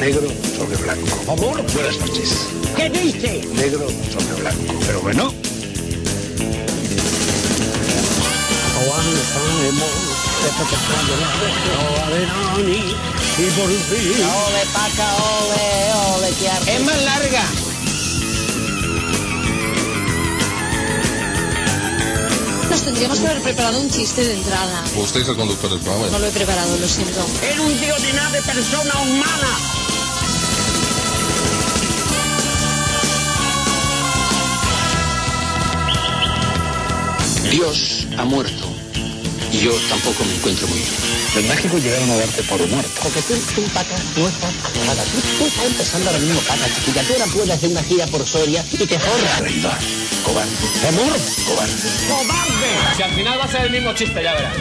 Negro sobre blanco. Amor, buenas noches. ¿Qué dice? Negro sobre blanco. Pero bueno. Ole, paca, ole, que arte. Es más larga. Nos tendríamos que haber preparado un chiste de entrada. Usted es el conductor del programa. No lo he preparado, lo siento. Era un tío de nada de persona humana. Dios ha muerto y yo tampoco me encuentro muy bien. En México llegaron a darte por muerto. Porque tú, Paca, no estás aclarada. Tú estás empezando ahora mismo, Paca, chiquilla. Tú ahora puedes hacer una gira por Soria y te forras. Traidor, cobarde. Amor, Cobarde. cobarde. Si al final va a ser el mismo chiste, ya verás.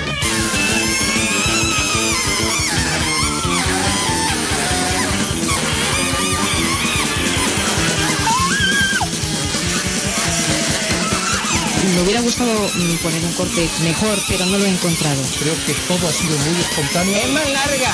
Me hubiera gustado poner un corte mejor, pero no lo he encontrado. Creo que todo ha sido muy espontáneo. Es más larga.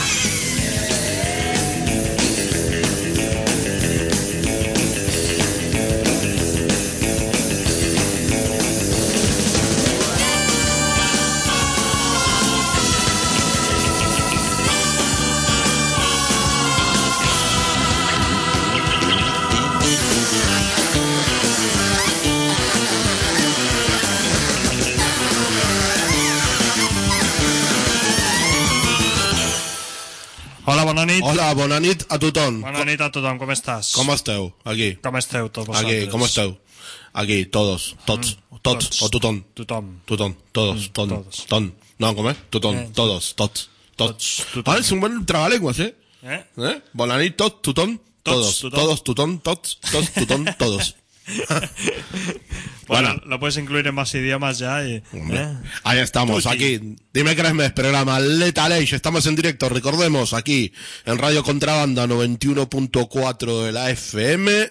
Hola, bona nit. Hola, bona nit a tothom. Bona nit a tothom, com estàs? Com esteu? Aquí. Com esteu tots vosaltres? Aquí, com esteu? Aquí, tots, o tothom. Tothom. Tothom, todos, Todos. ton. No, com és? Tothom, tots. Tots, tothom. Ah, és un bon trabalenguas, eh? Bona nit, tothom, todos. Todos, tothom, tots, tothom, todos. Bueno, lo puedes incluir en más idiomas ya y... Ahí estamos, aquí. Dime que mes, programa Lethal Age. Estamos en directo, recordemos, aquí en Radio Contrabanda 91.4 de la FM,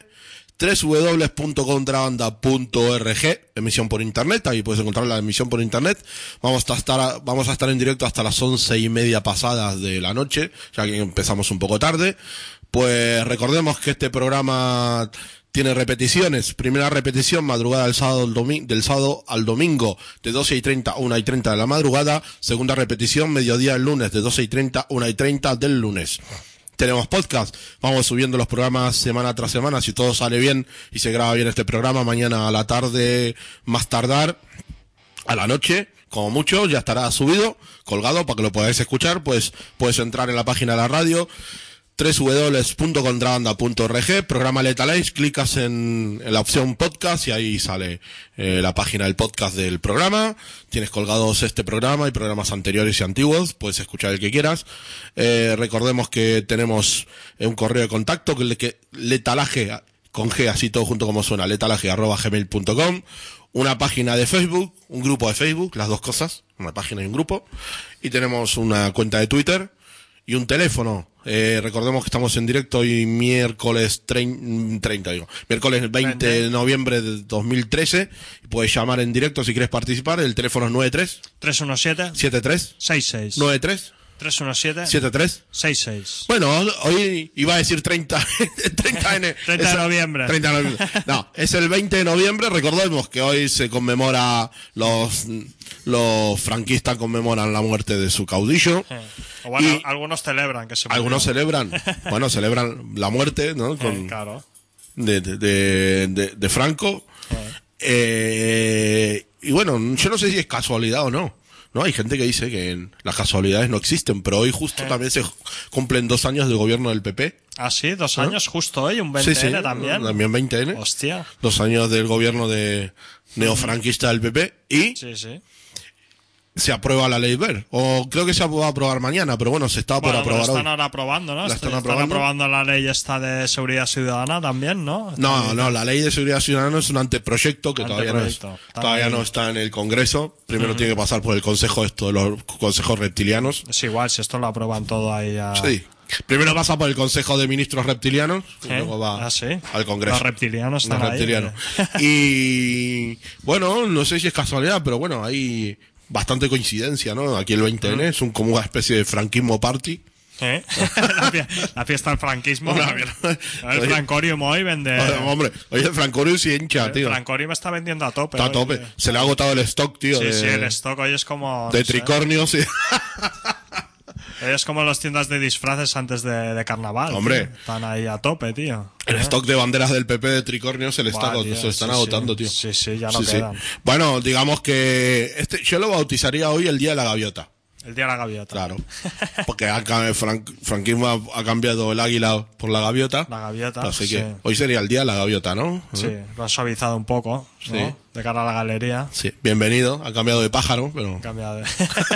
www.contrabanda.org, emisión por internet. Ahí puedes encontrar la emisión por internet. Vamos a estar en directo hasta las 11:30 pasadas de la noche, ya que empezamos un poco tarde. Pues recordemos que este programa tiene repeticiones. Primera repetición, madrugada del sábado al domingo, de 12:30 a 1:30 de la madrugada. Segunda repetición, mediodía el lunes, de 12:30 a 1:30 del lunes. Tenemos podcast, vamos subiendo los programas semana tras semana. Si todo sale bien y se graba bien este programa, mañana a la tarde, más tardar, a la noche, como mucho, ya estará subido, colgado, para que lo podáis escuchar. Pues puedes entrar en la página de la radio, www.contrabanda.org, programa Lethal Age, clicas en la opción podcast y ahí sale la página del podcast del programa. Tienes colgados este programa y programas anteriores y antiguos, puedes escuchar el que quieras. Recordemos que tenemos un correo de contacto, que letalaje, con G, así todo junto como suena, letalaje@gmail.com, una página de Facebook, un grupo de Facebook, las dos cosas, una página y un grupo, y tenemos una cuenta de Twitter y un teléfono. Recordemos que estamos en directo hoy miércoles 20 de noviembre de 2013. Puedes llamar en directo si quieres participar. El teléfono es 317 73 66 93 317 73 66. Bueno, hoy iba a decir 30 de noviembre. 30 de noviembre. No, es el 20 de noviembre. Recordemos que hoy se conmemora, los franquistas conmemoran la muerte de su caudillo. O bueno, algunos celebran que se murió. Algunos celebran la muerte, ¿no? Claro. de Franco. Y bueno, yo no sé si es casualidad o no. No, hay gente que dice que las casualidades no existen, pero hoy justo también se cumplen 2 años del gobierno del PP. Ah, sí, 2 años justo hoy, un 20N sí, también. También 20N. Hostia. 2 años del gobierno de neofranquista del PP y se aprueba la ley Wert. O creo que se va a aprobar mañana, pero bueno, se está por aprobar hoy. Están ahora aprobando, ¿no? Están aprobando la ley esta de seguridad ciudadana también, ¿no? No, la ley de seguridad ciudadana es un anteproyecto que todavía no está en el Congreso. Primero tiene que pasar por el consejo de los consejos reptilianos. Es igual, si esto lo aprueban todo ahí a... Sí. Primero pasa por el Consejo de Ministros Reptilianos y luego va al Congreso. Los reptilianos están reptilianos. Y bueno, no sé si es casualidad, pero bueno, hay bastante coincidencia, ¿no? Aquí el 20N es como una especie de franquismo party. ¿Eh? La fiesta del franquismo. Una ¿no? mierda. El Francorium hoy vende. Hombre, oye, el Francorium sí hincha, tío. El Francorium está vendiendo a tope. Está a hoy, tope. tío. Se le ha agotado el stock, tío. Sí, de, sí, el stock hoy es como. de no sé, tricornio, sí. es como las tiendas de disfraces antes de carnaval. Hombre. Tío. Están ahí a tope, tío. El stock de banderas del PP de tricornio se le está, Buah, tío, se están sí, agotando, sí. tío. Sí, sí, ya no quedan. Bueno, digamos que yo lo bautizaría hoy el Día de la Gaviota. El día de la gaviota. Claro. Porque franquismo ha cambiado el águila por la gaviota. La gaviota. Así sí. que hoy sería el Día de la Gaviota, ¿no? Sí, lo han suavizado un poco, ¿no? Sí. De cara a la galería. Sí. Bienvenido. Ha cambiado de pájaro, pero... Cambiado de...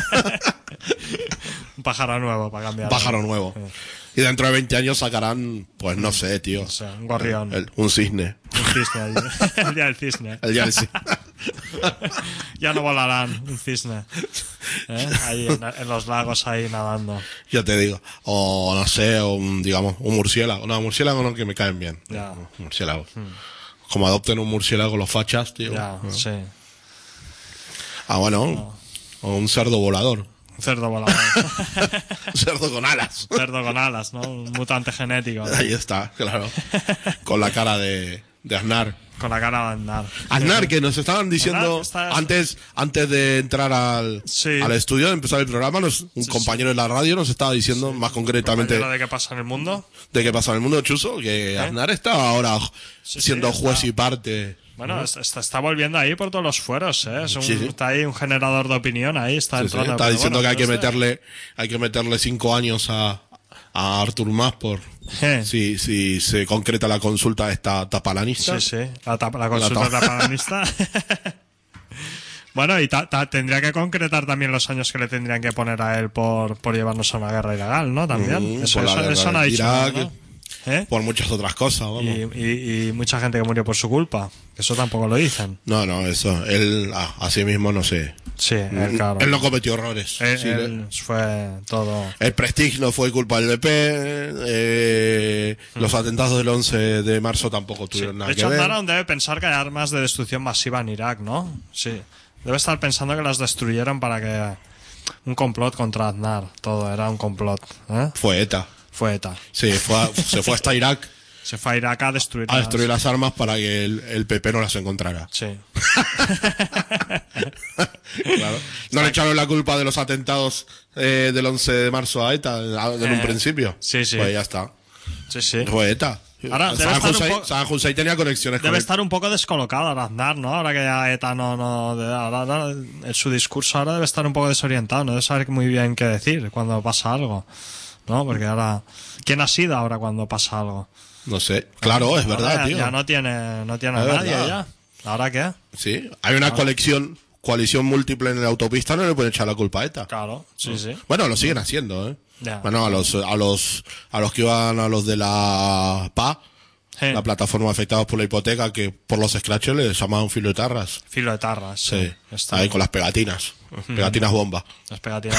un pájaro nuevo para cambiar. Un pájaro nuevo. Sí. Y dentro de 20 años sacarán, pues no sé, tío. O sea, un gorrión. Un cisne. Un cisne allí. El día del cisne. El día del cisne. Ya no volarán un cisne. Ahí en los lagos ahí nadando. Ya te digo. O no sé, digamos, un murciélago. No, murciélago no, que me caen bien. Ya. Murciélago. Como adopten un murciélago los fachas, tío. Ya, sí. Ah, bueno. O un cerdo volador. Un cerdo volador. Un cerdo con alas. Un cerdo con alas, ¿no? Un mutante genético. ¿no? Ahí está, claro. Con la cara de Aznar. Con la cara de andar. Aznar, que nos estaban diciendo Aznar, antes de entrar al estudio, de empezar el programa, un compañero de la radio nos estaba diciendo más concretamente ¿De qué pasa en el mundo? de qué pasa en el mundo, Chuso, que Aznar está ahora siendo juez está. Y parte. Bueno, está volviendo ahí por todos los fueros, ¿eh? Sí. Está ahí un generador de opinión, ahí está Sí, entrando. está pero diciendo bueno, que hay que meterle 5 años a Artur Mas por si se concreta la consulta esta tapalanista. Sí, la consulta tapalanista. Bueno, y tendría que concretar también los años que le tendrían que poner a él por llevarnos a una guerra ilegal, ¿no? También. Eso no ha dicho nada, ¿no? Por muchas otras cosas, vamos. Y mucha gente que murió por su culpa. Eso tampoco lo dicen. No, eso. Él, así mismo, no sé. Sí, él, claro. Él no cometió errores. Él fue todo... El Prestige no fue culpa del BP. Los atentados del 11 de marzo tampoco tuvieron nada que ver. De hecho, Aznar debe pensar que hay armas de destrucción masiva en Irak, ¿no? Sí. Debe estar pensando que las destruyeron para que... Un complot contra Aznar. Todo era un complot. Fue ETA. Fue ETA. Sí, se fue hasta Irak. Se fue a Irak a destruir las armas para que el PP no las encontrara. Sí. Claro. No le echaron la culpa de los atentados del 11 de marzo a ETA en un principio. Sí. Pues ya está. Sí. Fue ETA. Ahora, Saddam Hussein tenía conexiones con Debe estar un poco descolocado ahora Aznar, ¿no? Ahora que ya ETA ahora, su discurso ahora debe estar un poco desorientado. No debe saber muy bien qué decir cuando pasa algo. ¿No? Porque ahora... ¿Quién ha sido ahora cuando pasa algo? No sé. Claro, es verdad, tío. Ya no tiene a nadie ya. ¿Ahora qué? Sí. Hay una coalición múltiple en la autopista, no le pueden echar la culpa a ETA. Claro, sí. Bueno, lo siguen haciendo, ¿eh? Ya. Bueno, a los que iban a los de la PA, la plataforma afectados por la hipoteca, que por los scratches les llamaban filoetarras. Filoetarras. Sí. Ahí con las pegatinas. Pegatinas bomba. Las pegatinas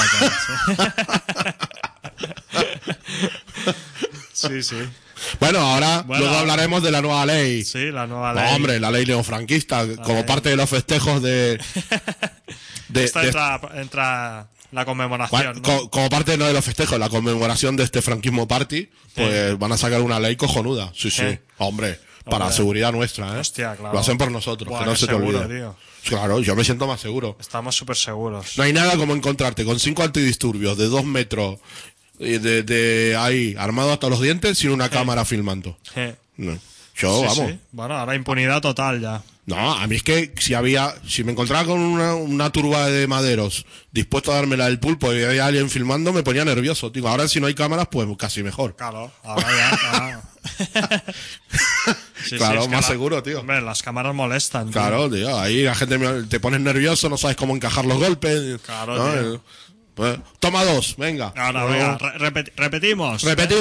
sí. Sí. Bueno, luego hablaremos de la nueva ley. Sí, la nueva ley. No, hombre, la ley neofranquista, como parte de los festejos de entra la conmemoración, ¿no? Como parte de los festejos, la conmemoración de este franquismo party, pues van a sacar una ley cojonuda. Sí. Hombre, para seguridad nuestra, ¿eh? Hostia, claro. Lo hacen por nosotros, que no se te olvide. Tío. Claro, yo me siento más seguro. Estamos súper seguros. No hay nada como encontrarte con 5 antidisturbios de 2 metros de ahí, armado hasta los dientes, sin una cámara filmando. No. Vamos. Sí. Bueno, ahora impunidad total ya. No, a mí es que si me encontraba con una turba de maderos dispuesto a dármela del pulpo y había alguien filmando, me ponía nervioso. Digo, ahora si no hay cámaras, pues casi mejor. Claro, ahora ya. Claro, más seguro, tío. Hombre, las cámaras molestan. Claro, tío, ahí la gente te pones nervioso, no sabes cómo encajar los golpes. Claro, ¿no? tío. Pues, toma 2, venga. Ahora, venga, repetimos.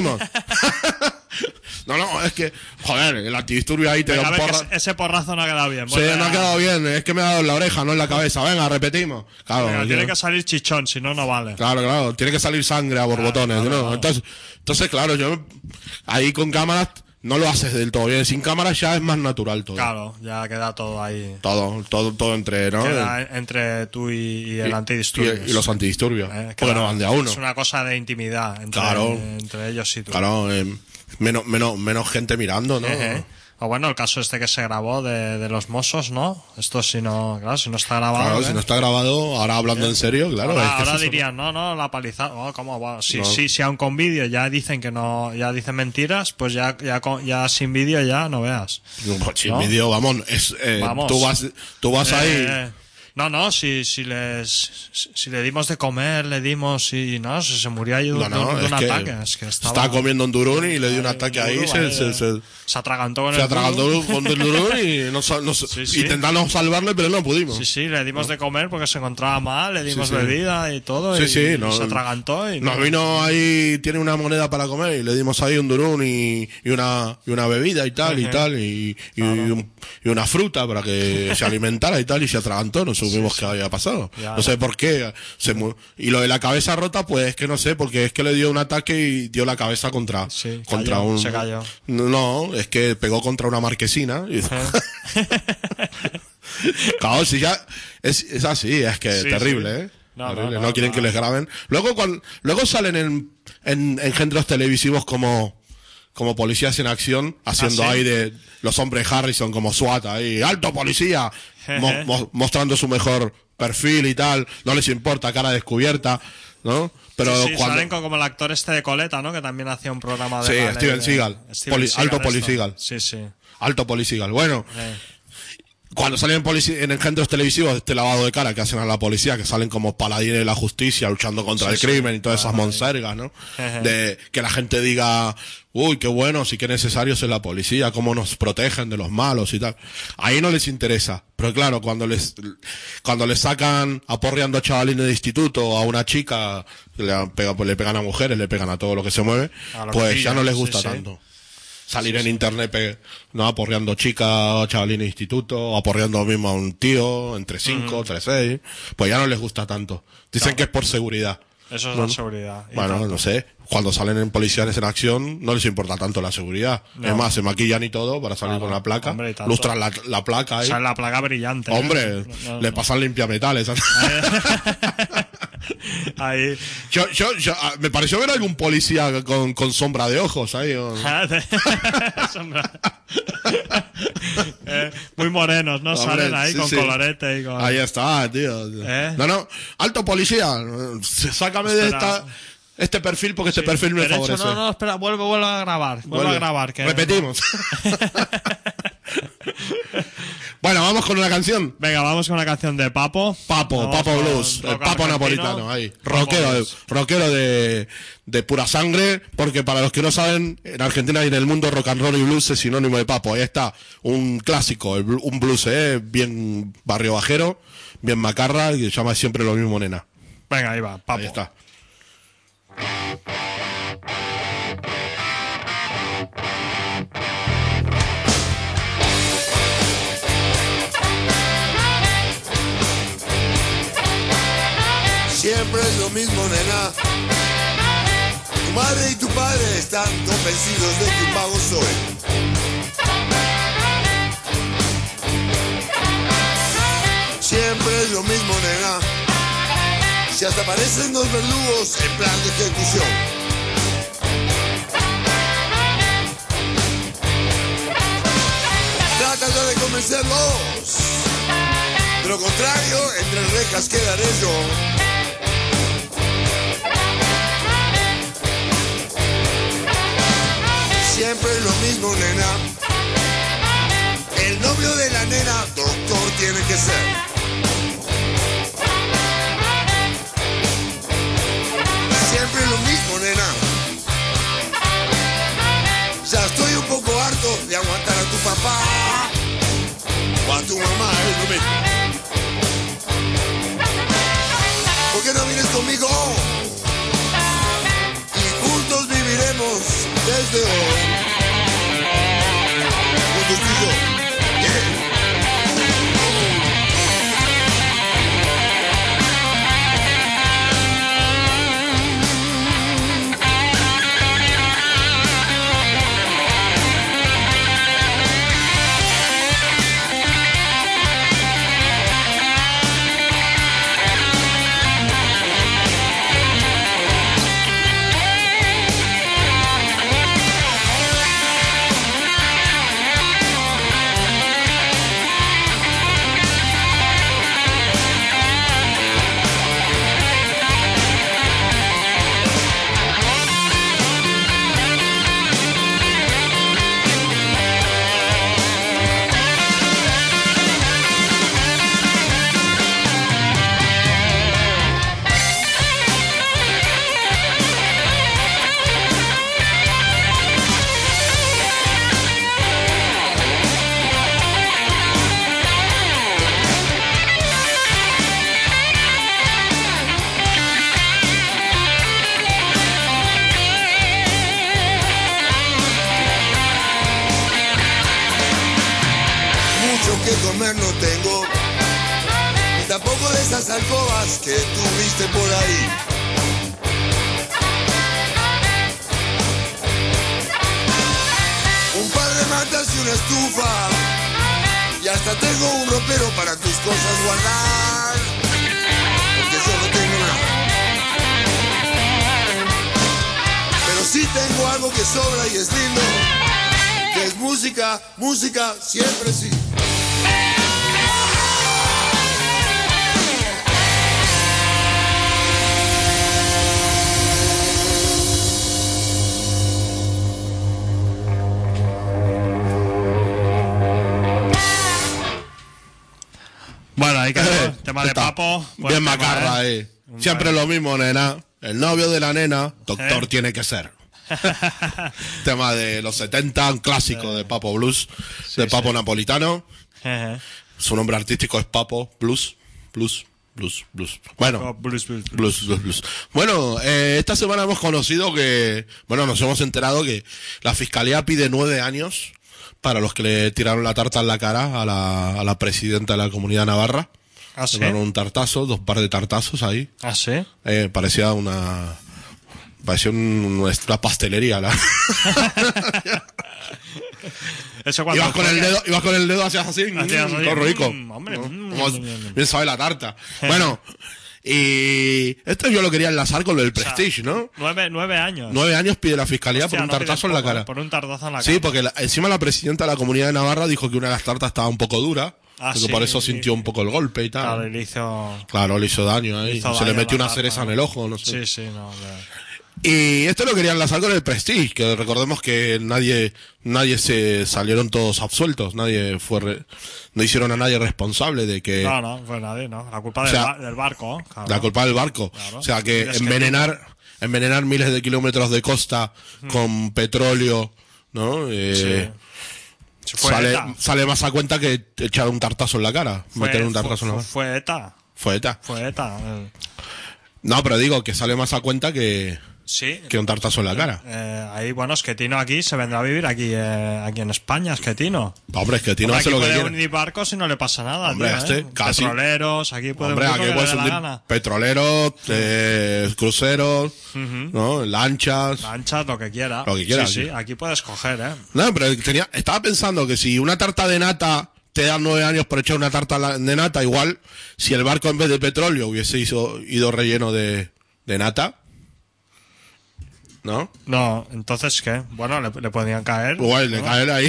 No, es que, joder, el antidisturbio ahí te da un porrazo. Ese porrazo no ha quedado bien. Sí, no ha quedado bien, es que me ha dado en la oreja, no en la cabeza. Venga, repetimos. Claro, venga, tiene que salir chichón, si no, no vale. Claro, tiene que salir sangre a borbotones, ¿no? Entonces, claro, yo ahí con cámaras no lo haces del todo bien. Sin cámara ya es más natural todo. Claro, ya queda todo ahí. Todo entre, ¿no? Queda entre tú y el antidisturbios. Y los antidisturbios. Porque no van de a uno. Es una cosa de intimidad entre ellos y tú. Claro, menos gente mirando, ¿no? O bueno, el caso este que se grabó de los Mossos, ¿no? Esto si no está grabado. Claro, si no está grabado, ahora hablando en serio, claro. Ahora dirían, no, la paliza. Oh, ¿cómo va? Si aún con vídeo ya dicen que no, ya dicen mentiras, pues ya sin vídeo ya no veas. Sin vídeo, vamos, vamos. Tú vas ahí. No, si le dimos de comer, si se murió ahí de un ataque. Es que estaba comiendo un durún y le dio un ataque ahí, se atragantó con el durún y intentamos salvarle, pero no pudimos. Sí, le dimos de comer porque se encontraba mal, le dimos bebida y todo, y se atragantó. Nos vino ahí, tiene una moneda para comer y le dimos ahí un durún y una bebida y tal, y una fruta para que se alimentara y tal, y se atragantó, no supimos qué había pasado. No sé por qué. Y lo de la cabeza rota, pues que no sé, porque es que le dio un ataque y dio la cabeza contra se cayó. No, es que pegó contra una marquesina. Y... Claro, si ya es así, es que terrible, ¿eh? Terrible. No quieren que les graben. Luego salen en engendros televisivos como policías en acción, haciendo ahí de los hombres Harrison como SWAT ahí, alto policía, mostrando su mejor perfil y tal, no les importa, cara descubierta, ¿no? Pero salen como el actor este de Coleta, ¿no? Que también hacía un programa de... Sí, Steven Seagal. Alto Policígal. Sí. Alto Policígal. Bueno, cuando salen en engendros televisivos, este lavado de cara que hacen a la policía, que salen como paladines de la justicia luchando contra el crimen y todas esas monsergas, ¿no? De que la gente diga, uy, qué bueno, sí que necesarios es la policía, cómo nos protegen de los malos y tal. Ahí no les interesa. Pero claro, cuando les sacan aporreando a chavalines de instituto o a una chica, pues le pegan a mujeres, le pegan a todo lo que se mueve, pues ya no les gusta tanto. Salir en internet, no, aporreando chicas, chavalines de instituto, o aporreando mismo a un tío, entre 5, entre 6, pues ya no les gusta tanto. Dicen que es por seguridad. Eso es la seguridad. Bueno, no sé, cuando salen en policías en acción, no les importa tanto la seguridad. No. Es más, se maquillan y todo para salir con la placa, lustran la placa ahí. O sea, la placa brillante. Hombre, le pasan limpiametales. Ahí. Yo, me pareció ver algún policía con sombra de ojos ahí. Muy morenos, ¿no? Hombre, salen ahí con colorete y con... Ahí está, tío. No, alto policía, sácame de este perfil porque este perfil me favorece. No, espera, vuelvo a grabar. Vuelvo a grabar. Que repetimos. Bueno, vamos con una canción. Venga, vamos con una canción de Papo. Papo Blues, el Papo napolitano ahí. Rockero de pura sangre, porque para los que no saben, en Argentina y en el mundo rock and roll y blues es sinónimo de Papo. Ahí está, un clásico, un blues, bien barrio bajero, bien macarra, y se llama siempre lo mismo, nena. Venga, ahí va, Papo. Ahí está. Siempre es lo mismo, nena. Tu madre y tu padre están convencidos de que un vago soy. Siempre es lo mismo, nena. Si hasta aparecen dos verdugos en plan de ejecución. Trata ya de convencerlos. De lo contrario, entre rejas quedaré yo. Siempre es lo mismo, nena. El novio de la nena, doctor tiene que ser. Siempre es lo mismo, nena. Ya estoy un poco harto de aguantar a tu papá o a tu mamá, es lo mismo. ¿Por qué no vienes conmigo? Y juntos viviremos desde hoy. Juntos tú y yo. Yeah. que comer no tengo, ni tampoco de esas alcobas que tuviste por ahí. Un par de mantas y una estufa, y hasta tengo un ropero para tus cosas guardar, porque yo no tengo nada. Pero sí tengo algo que sobra y es lindo, que es música, música siempre sí. Bueno, ahí quedó el tema de Papo. Bien macarra, Siempre lo mismo, nena. El novio de la nena, doctor tiene que ser. Tema de los 70, un clásico de Papo Blues, de Papo Napolitano. Su nombre artístico es Papo Blues. Bueno, Blues. Bueno, esta semana hemos conocido que, nos hemos enterado que la Fiscalía pide 9 años para los que le tiraron la tarta en la cara a la presidenta de la Comunidad Navarra. ¿Ah, sí? Le dieron un tartazo, 2 par de tartazos ahí. ¿Ah, sí? Parecía una pastelería. Eso cuando ibas con el dedo hacías así, todo rico. Hombre, bien sabe la tarta. Bueno, y esto yo lo quería enlazar con lo del Prestige, ¿no? 9 años. 9 años pide la Fiscalía. Hostia, por un tartazo en la cara. Por un tartazo en la cara. Sí, porque encima la presidenta de la Comunidad de Navarra dijo que una de las tartas estaba un poco dura. Sí, por eso sintió un poco el golpe y tal. Claro, le hizo daño ahí. Se le metió una cereza en el ojo, no sé. Sí, no. Y esto lo quería enlazar con el Prestige, que recordemos que nadie se salieron todos absueltos, no hicieron a nadie responsable de que... No, fue nadie, ¿no? La culpa del barco, claro. La culpa del barco. Claro. O sea que envenenar miles de kilómetros de costa con petróleo, ¿no? Sale más a cuenta que echar un tartazo en la cara. Meter un tartazo en la cara. Fue ETA. No, pero digo que sale más a cuenta que un tartazo en la cara. Ahí, es que Tino aquí se vendrá a vivir aquí en España, es que Tino. Hombre, es que Tino hace lo que quiere. Puede unir barcos y no le pasa nada. Hombre, casi. Petroleros, aquí puede unir petroleros, cruceros, ¿no? Lanchas, lo que quiera. Sí, aquí puedes coger, No, pero estaba pensando que si una tarta de nata te dan 9 años por echar una tarta de nata, igual, si el barco en vez de petróleo hubiese ido relleno de nata, ¿no? No, entonces, ¿qué? Bueno, le podían caer. Igual, le caer ahí.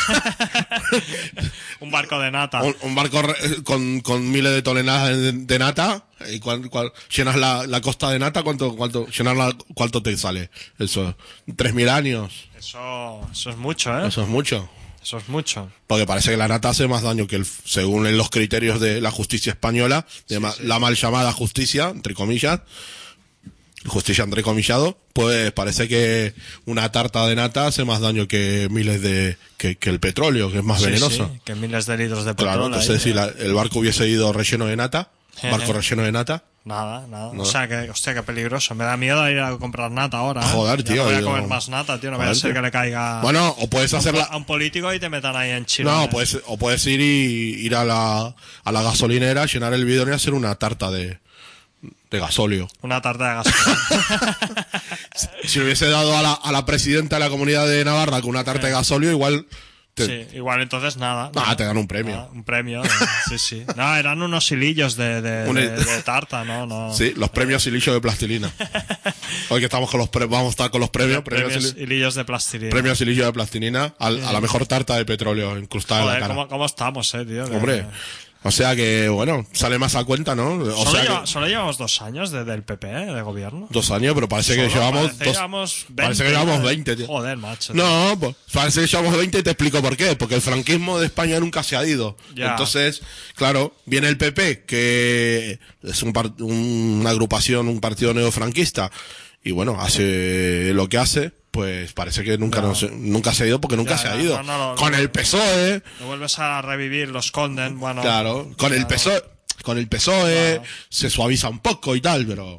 Un barco de nata. Un barco con miles de toneladas de nata, y llenas la costa de nata, ¿cuánto te sale? Eso, 3.000 años. Eso es mucho, Eso es mucho. Eso es mucho. Porque parece que la nata hace más daño que según los criterios de la justicia española, la mal llamada justicia, entre comillas, justicia entrecomillado, pues parece que una tarta de nata hace más daño que que el petróleo, que es más venenoso. Sí, que miles de litros de petróleo. Claro, entonces si el barco hubiese ido relleno de nata, Nada. No. O sea, hostia, qué peligroso. Me da miedo ir a comprar nata ahora. Joder, tío. No voy a comer más nata, tío. No vaya a ser que le caiga. Bueno, o puedes hacerla a un político y te metan ahí en Chile. No, puedes ir a la gasolinera, llenar el bidón y hacer una tarta de gasóleo. Una tarta de gasóleo. Si le hubiese dado a la presidenta de la Comunidad de Navarra con una tarta de gasóleo, igual... igual entonces nada. Te dan un premio. Un premio, sí. No, eran unos hilillos de tarta, ¿no? Sí, los premios hilillos de plastilina. Hoy que estamos vamos a estar con los premios. Premios hilillos de plastilina. Premios hilillos de plastilina a la mejor tarta de petróleo incrustada en la cara. ¿Cómo estamos, tío? Hombre... O sea que, sale más a cuenta, ¿no? Solo llevamos 2 años del PP, de gobierno. 2 años, pero parece que llevamos... Parece que llevamos 20, tío. Joder, macho. No, pues parece que llevamos 20 y te explico por qué. Porque el franquismo de España nunca se ha ido. Ya. Entonces, claro, viene el PP, que es una agrupación, un partido neofranquista, y hace lo que hace... Pues parece que nunca se ha ido porque nunca se ha ido. Con el PSOE... Lo vuelves a revivir, los conden, Claro, con el PSOE se suaviza un poco y tal, pero...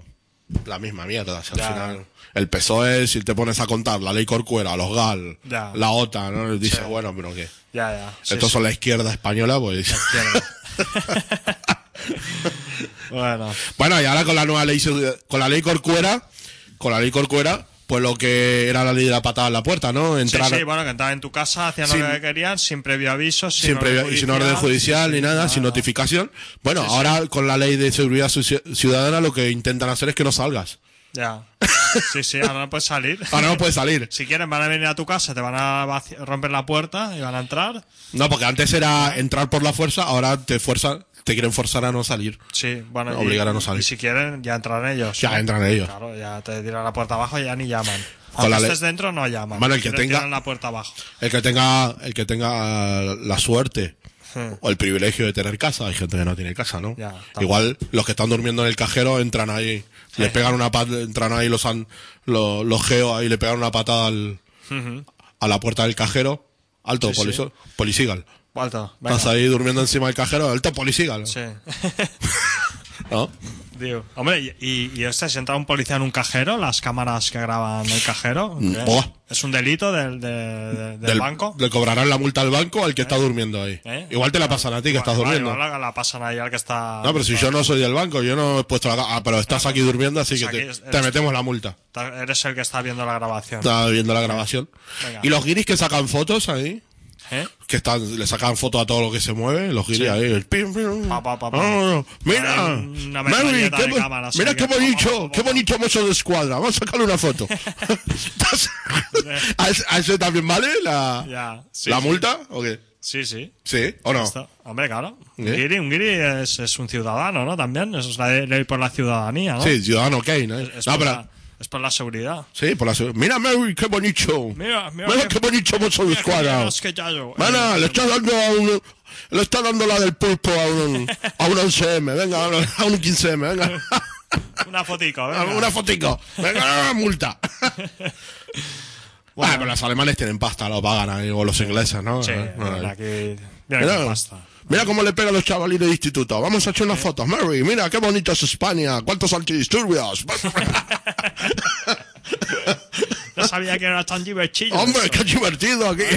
la misma mierda. Si al Ya. final, el PSOE, si te pones a contar la ley Corcuera, los GAL, Ya. la OTAN, ¿no? Dices, Sí. bueno, pero ¿qué? Ya. Sí, Estos sí. son la izquierda española, pues. Bueno. Bueno, y ahora con la nueva ley, con la ley Corcuera, pues lo que era la ley de la patada en la puerta, ¿no? Entrar Sí, bueno, que entraban en tu casa, hacían Sin- lo que querían, sin previo aviso, sin sin previo- y sin orden judicial ni nada, sin notificación. notificación. Bueno, ahora con la ley de seguridad ciudadana lo que intentan hacer es que no salgas. Ya. Sí, ahora no puedes salir. Ahora no puedes salir. Si quieren van a venir a tu casa, te van a romper la puerta y van a entrar. No, porque antes era entrar por la fuerza, ahora te quieren forzar a no salir. Sí, bueno. Obligar a no salir. Y si quieren, ya entran ellos. Ya entran ellos. Claro, ya te tiran la puerta abajo y ya ni llaman. Con Aunque la ley- estés dentro, no llaman. Bueno, el que Te tenga- tiran la puerta abajo. El que tenga la suerte o el privilegio de tener casa, hay gente que no tiene casa, ¿no? Ya, también. Igual los que están durmiendo en el cajero entran ahí, le pegan una patada, entran ahí los geos ahí, le pegan una patada a la puerta del cajero. Alto, Sí, sí. polisigal. Alto, venga. Estás ahí durmiendo encima del cajero, alto polisigal. Sí. ¿No? Digo, hombre, y si entra un policía en un cajero, las cámaras que graban el cajero, ¿qué? Buah. ¿Es un delito del banco? Le cobrarán la multa al banco al que está durmiendo ahí. Igual te la pasan a ti que estás durmiendo. Igual la pasan ahí al que está... No, pero si yo no soy del banco, yo no he puesto la... Ah, pero estás aquí durmiendo, así Pues que aquí te metemos la multa. Eres el que está viendo la grabación. Estaba viendo la grabación. Venga. Y los guiris que sacan fotos ahí, ¿Eh? que le sacan fotos a todo lo que se mueve, los guiris Sí. ahí, el pim, pim. Pa, pa, pa, pa. Ah, mira, Una Mary, metralleta de cámaras mira ahí qué que- bonito, qué bonito mozo de escuadra, vamos a sacarle una foto. ¿A ese también vale Ya, sí, la sí. multa o qué? Sí, sí. ¿Sí o no? Esto- Hombre, claro. ¿Eh? Un guiri es un ciudadano, ¿no? También. Eso es la ley por la ciudadanía, ¿no? Sí, ciudadano Kane, ¿eh? Es, No, por pero... es por la seguridad. Sí, por la mira, Mary, qué bonito. Mira Qué bonito mozo de mira qué escuadra. menos que Yayo. Bueno, le está dando la del pulpo a un 11M, venga, a un 15M, venga. Una fotico, venga. Una fotico. Venga, multa. Bueno, pero los alemanes tienen pasta, lo pagan ahí, o los ingleses, ¿no? Sí, Bueno, aquí... Mira qué pasta. Mira cómo le pegan los chavalines de instituto. Vamos a echar unas fotos. Mary, mira qué bonito es España. ¿Cuántos antidisturbios? No sabía que era tan divertido. Hombre, eso. qué divertido aquí.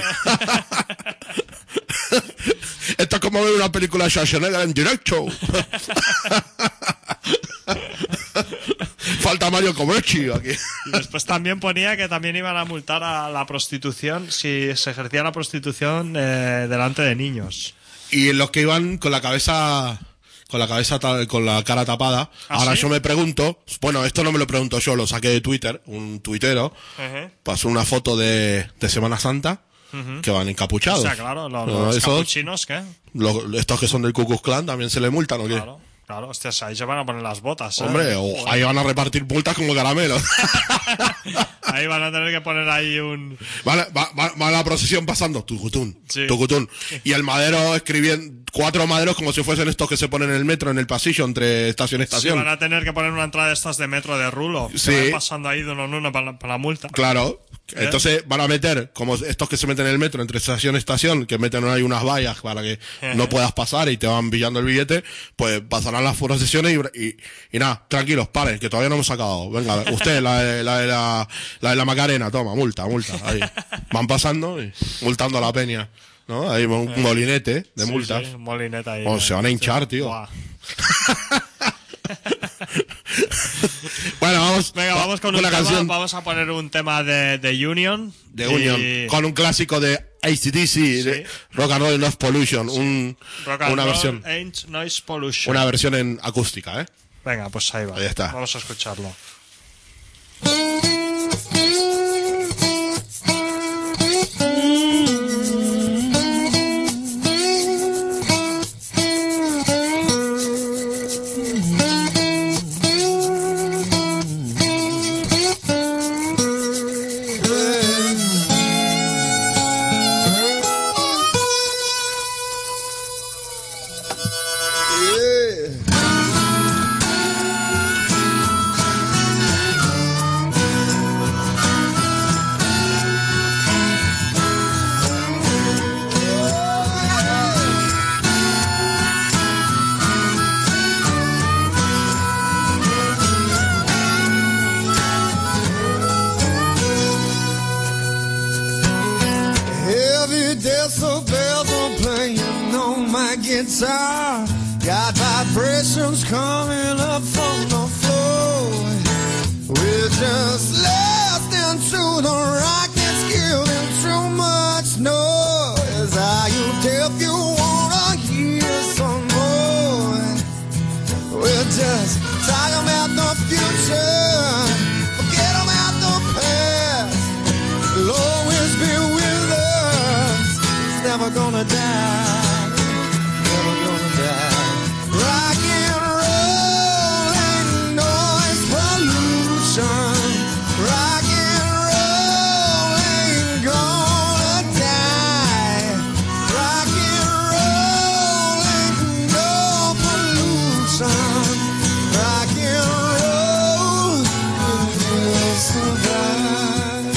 Esto es como ver una película de Schwarzenegger en directo. Falta Mario Comerci aquí. Y después también ponía que también iban a multar a la prostitución si se ejercía la prostitución delante de niños. Y los que iban con la cabeza con la cara tapada. ¿Ah, ahora sí? yo me pregunto, bueno, esto no me lo pregunto yo, lo saqué de Twitter, un tuitero pasó una foto de Semana Santa que van encapuchados. O sea, claro, No, los esos- capuchinos, ¿qué? estos que son del Ku Klux Klan también se le multan, ¿o qué? Claro, hostias, ahí se van a poner las botas, ¿eh? Hombre, ahí van a repartir multas como caramelos. Ahí van a tener que poner ahí un... Va la procesión pasando, tucutún, Sí. tucutún. Y el madero escribiendo, 4 maderos como si fuesen estos que se ponen en el metro, en el pasillo, entre estación y Sí, estación. van a tener que poner una entrada de estas de metro de rulo. Sí. Que van pasando ahí de uno en uno para la multa. Claro. Entonces van a meter, como estos que se meten en el metro entre estación y estación, que meten ahí unas vallas para que no puedas pasar y te van pillando el billete, pues pasarán las procesiones y nada, tranquilos, paren, que todavía no hemos acabado. Venga, usted, la de la Macarena, toma, multa, ahí. Van pasando y multando a la peña, ¿no? Ahí un molinete de multas. Sí, un molinete ahí. O se van a hinchar, tío. Buah. Bueno, vamos. Venga, vamos con una un tema, canción vamos a poner un tema de Union. de Union, con un clásico de AC/DC, de Rock and Roll Noise Pollution, Rock and una Roll versión. Ain't Noise Pollution. Una versión en acústica, ¿eh? Venga, pues ahí va. Ahí está. Vamos a escucharlo. guitar. Got vibrations coming up from the floor. We're just listening to the rockets giving too much noise. Are you deaf? You wanna hear some more? We're just talking about the future. Forget about the past. It'll always be with us. It's never gonna die. Never gonna die. Rock and roll ain't noise pollution. Rock and roll ain't gonna die. Rock and roll ain't no pollution. Rock and roll will survive.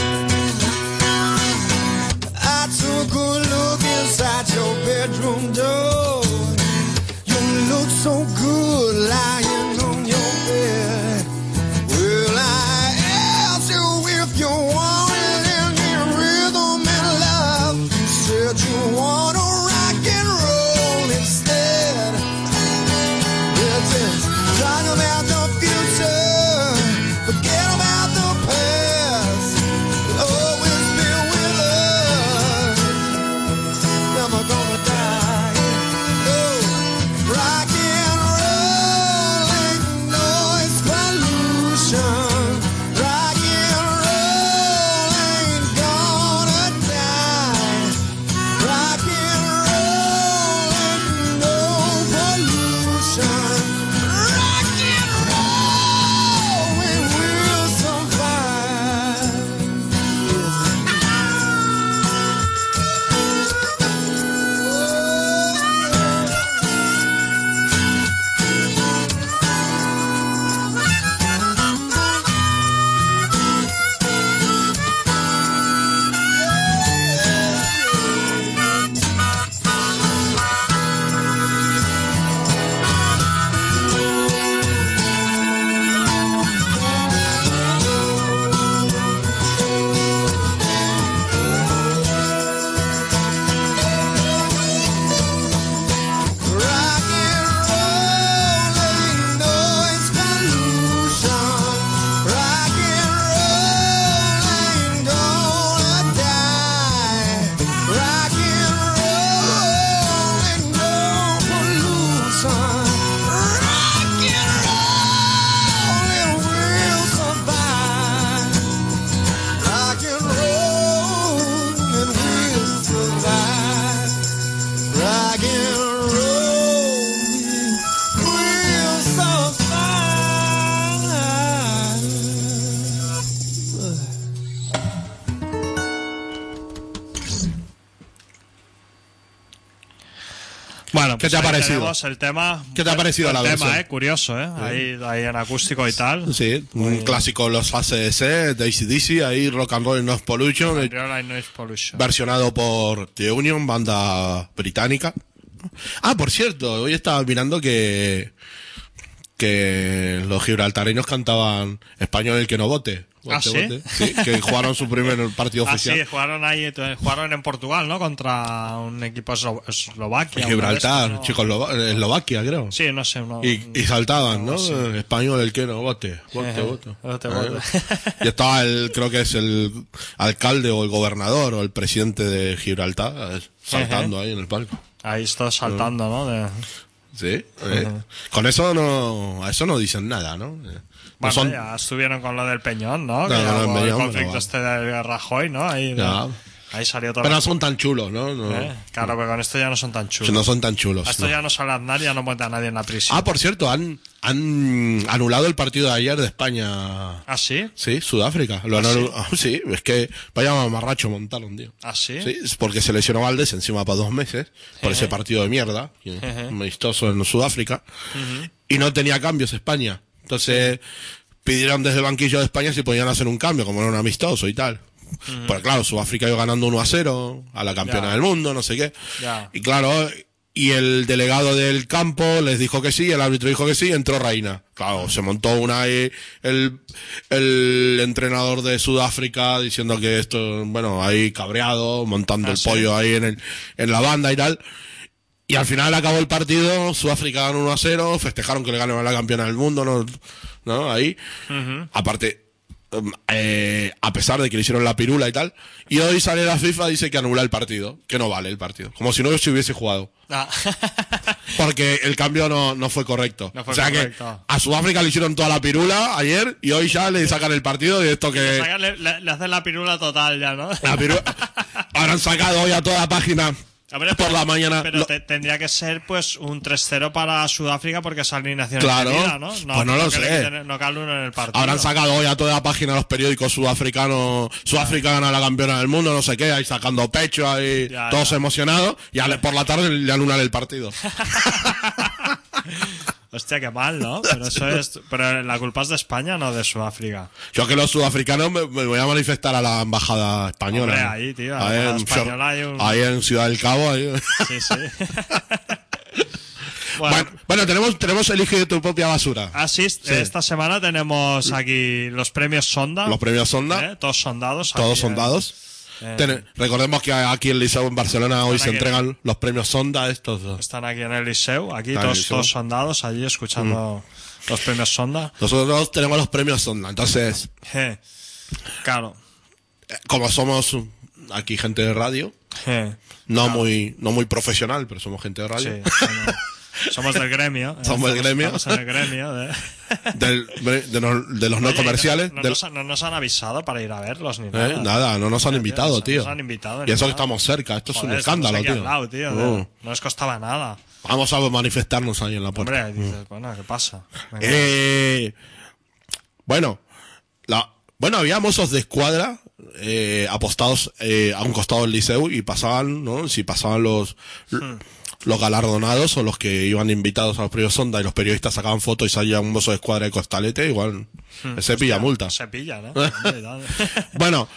I took a look inside your bedroom door. You look so good lying on your bed. Well, I asked you if you wanted any rhythm and love. You said you want to rock and roll instead. We're just talking about the future. Forget about the past. It'll always be with us. Never gonna die. No. Rock and roll ain't noise pollution. Rock and roll ain't gonna die. Rock and roll ain't no pollution. Rock and roll and we'll survive. Rock and roll ain't noise pollution. Rock and roll ain't gonna die. Rock and roll ain't no pollution. Rock and roll and we'll survive. Rock and roll and we'll survive. Rock and roll, we'll survive. Bueno, ¿Qué pues te ha ahí parecido? tenemos el tema. ¿Qué te ha parecido el la tema, versión? curioso, ahí en acústico y tal. Sí, un clásico los ACDC, de AC/DC, ahí Rock and Roll Noise Pollution, Roll and Noise Pollution. versionado por The Union, banda británica. Ah, por cierto, hoy estaba mirando que los gibraltareños cantaban Español el que no vote. ¿Ah, sí? Sí, que jugaron su primer partido oficial. Sí, jugaron ahí, jugaron en Portugal, ¿no? Contra un equipo Eslovaquia. Gibraltar, ¿no? Eslovaquia, creo. Sí, no sé. Y saltaban, ¿no? sí. Español el que no vote. Vote. Vote. Y estaba creo que es el alcalde o el gobernador o el presidente de Gibraltar saltando ahí en el palco. Ahí está saltando, ¿no? Sí. Con eso a eso no dicen nada, ¿no? Bueno, ya estuvieron con lo del Peñón, ¿no? No, Que ya no, hubo el Peñón, conflicto no, este de Rajoy, ¿no? Ahí salió todo. Pero no son tan chulos, ¿no? Claro, pero con esto ya no son tan chulos. No son tan chulos. Esto ya no sale Aznar, ya no mete a nadie en la prisión. Ah, por cierto, han anulado el partido de ayer de España. ¿Ah, sí? Sí, Sudáfrica. Sí, es que vaya mamarracho montaron, tío. ¿Ah, sí? Sí, es porque se lesionó Valdés encima para 2 meses por ese partido de mierda, amistoso en Sudáfrica, y no tenía cambios España. Entonces pidieron desde el banquillo de España si podían hacer un cambio, como era un amistoso y tal. Pero claro, Sudáfrica iba ganando 1-0 a la campeona del mundo, no sé qué. Y claro, y el delegado del campo les dijo que sí, el árbitro dijo que sí, entró Reina. Claro, se montó el entrenador de Sudáfrica diciendo que esto, bueno, ahí cabreado, montando el pollo ahí en la banda y tal. Y al final acabó el partido, Sudáfrica ganó 1-0, festejaron que le ganaron a la campeona del mundo, ¿no? Ahí. Aparte, a pesar de que le hicieron la pirula y tal. Y hoy sale la FIFA y dice que anula el partido, que no vale el partido. Como si no se hubiese jugado. Ah. Porque el cambio no fue correcto. No fue o sea correcto. que a Sudáfrica le hicieron toda la pirula ayer y hoy ya le sacan el partido de esto que... Le hacen la pirula total ya, ¿no? La pirula... Habrán sacado hoy a toda la página... Hombre, por la mañana. Pero tendría que ser pues un 3-0 para Sudáfrica porque es alineación claro, indefinida, ¿no? Pues no lo sé. No cae uno en el partido. Habrán sacado hoy a toda la página los periódicos sudafricanos. Sudáfrica gana la campeona del mundo, no sé qué, ahí sacando pecho, ahí todos emocionados. Y por la tarde le anulan el partido. Hostia, qué mal, ¿no? Pero eso es. Pero la culpa es de España, no de Sudáfrica. Yo que los sudafricanos me voy a manifestar a la embajada española. Hombre, ahí, tío. Ahí en Ciudad del Cabo. Ahí. Sí, sí. Bueno, tenemos Elige tu propia basura. Sí. Esta semana tenemos aquí los premios Sonda. Los premios Sonda. Todos sondados. Todos sondados. Recordemos que aquí en el Liceu en Barcelona hoy se entregan los premios Sonda estos. Están aquí en el Liceu, aquí todos sondados, allí escuchando los premios Sonda. Nosotros tenemos los premios Sonda, entonces... Claro. Como somos aquí gente de radio, no muy profesional, pero somos gente de radio. Sí, somos del gremio. Somos del gremio. Estamos en el gremio. De los no comerciales. No nos han avisado para ir a verlos ni nada. Nada, no nos han invitado, tío. Nos han invitado, y eso que estamos cerca. Esto es un escándalo, tío. Al lado, tío. No nos costaba nada. Vamos a manifestarnos ahí en la puerta. Hombre, dices, bueno, ¿qué pasa? Bueno, había mozos de escuadra apostados a un costado del Liceu y pasaban, ¿no? Si pasaban los galardonados o los que iban invitados a los premios Sonda y los periodistas sacaban fotos y salía un mozo de escuadra de costalete, igual se pilla multa. Se pilla, ¿no? Bueno,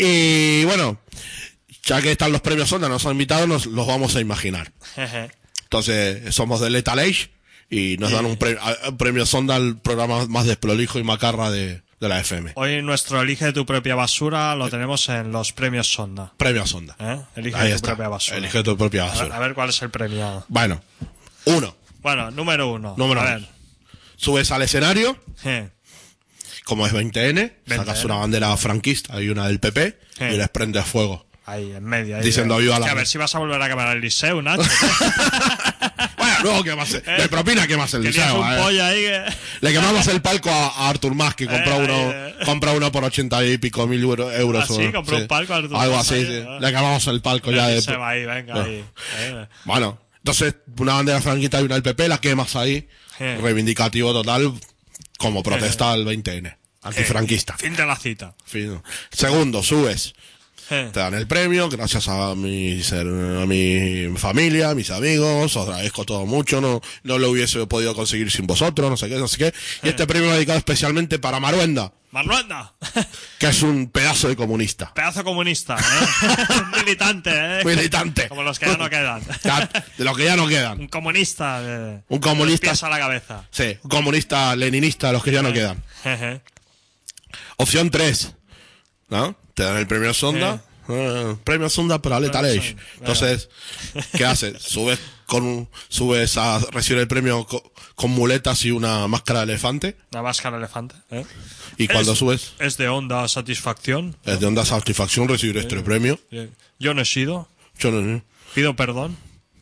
ya que están los premios Sonda, nos han invitado, los vamos a imaginar. Entonces, somos de Lethal Age y nos dan un premio Sonda al programa más desprolijo y macarra de la FM. Hoy nuestro Elige tu propia basura lo tenemos en los premios Sonda. Premios Sonda. Elige tu propia basura. Elige tu propia basura. A ver cuál es el premiado. Bueno, 1. Bueno, número 1. A ver. Subes al escenario, como es 20N, sacas una bandera franquista y una del PP y les prendes fuego. Ahí, en medio. Ahí diciendo viva la... A ver si vas a volver a quemar el Liceu, Nacho. Bueno, luego quemas de propina quemas el Liceu. Un pollo ahí que... Le quemamos el palco a Artur Mas, que compra uno por 80 y pico mil euros. Sí, compró un palco a Artur Mas. Algo así, sí. Le quemamos el palco ya de... Se va ahí, venga, ahí. Bueno, entonces una bandera franquista y una del PP, la quemas ahí, reivindicativo total, como protesta al 20N, antifranquista. Fin de la cita. Segundo, subes. Te dan el premio, gracias a mi familia, a mis amigos, os agradezco todo mucho, no lo hubiese podido conseguir sin vosotros, no sé qué. Y este premio lo he dedicado especialmente para Maruenda. ¡Maruenda! Que es un pedazo de comunista. Pedazo comunista, Militante, Militante. Como los que ya no quedan. De los que ya no quedan. Un comunista. Un comunista. Pies a la cabeza. Sí, un comunista leninista de los que ya no quedan. Opción 3. ¿No? Te dan el premio Sonda. Premio Sonda para Lethal Age. Entonces, ¿qué haces? Subes a recibir el premio con muletas y una máscara de elefante. Una máscara de elefante, Y cuando subes... Es de honda satisfacción. Es de honda satisfacción recibir este premio. Yo no he sido. Yo no. Pido perdón.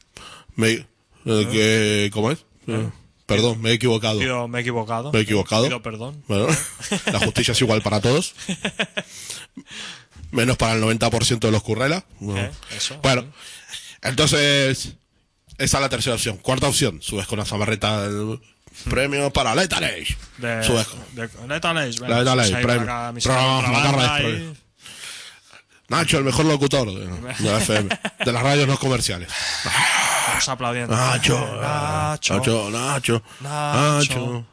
¿Cómo es? Perdón, me he equivocado. Me he equivocado. Pido perdón. Bueno, la justicia es igual para todos. Menos para el 90% de los currelas. Bueno, entonces, esa es la tercera opción. Cuarta opción, subes con la zamarreta del premio para Lethal Age. Subes con Lethal Age. Lethal Age, premio. Nacho, el mejor locutor de la FM, de las radios no comerciales. Estamos aplaudiendo. Nacho.